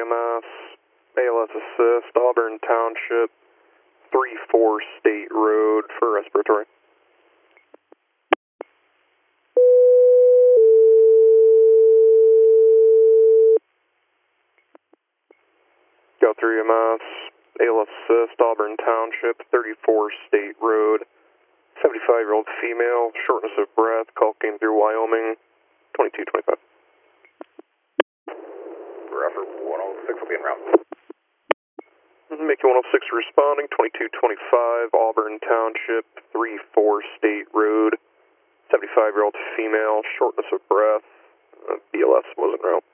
EMS, ALS assist, Auburn Township, 34 State Road for respiratory. Go through EMS, ALS assist, Auburn Township, 34 State Road, 75-year-old female, shortness of breath, call came through Wyoming, 2225. Rougher 106 will be en route. Mickey 106 responding, 2225, Auburn Township, 34 State Road, 75-year-old female, shortness of breath, BLS wasn't route.